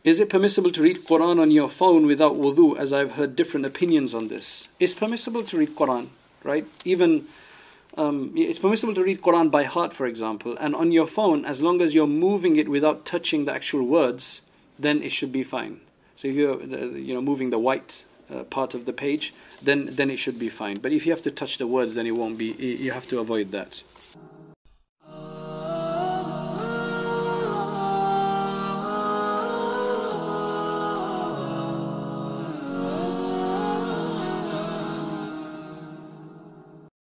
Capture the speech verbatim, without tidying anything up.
Is it permissible to read Quran on your phone without wudu? As I've heard different opinions on this. It's permissible to read Quran, right? Even um, it's permissible to read Quran by heart, for example, and on your phone, as long as you're moving it without touching the actual words, then it should be fine. So if you're you know moving the white uh, part of the page, then then it should be fine. But if you have to touch the words, then it won't be. You have to avoid that.